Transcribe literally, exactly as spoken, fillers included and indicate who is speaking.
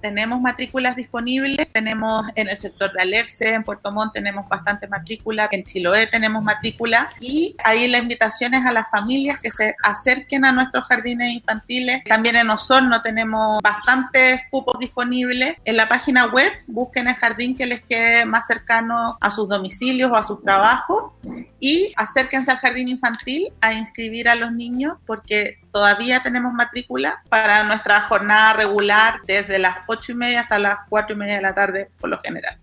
Speaker 1: tenemos matrículas disponibles, tenemos en el sector de Alerce, en Puerto Montt tenemos bastantes matrículas, en Chiloé tenemos matrícula, y ahí la invitación es a las familias que se acerquen a nuestros jardines infantiles. También en Osorno tenemos bastantes cupos disponibles. En la página web busquen el jardín que les quede más cercano a sus domicilios o a sus trabajos y acérquense al jardín infantil a inscribir a los niños, porque todavía tenemos matrícula para nuestra jornada regular desde las ocho y media hasta las cuatro y media de la tarde por lo general.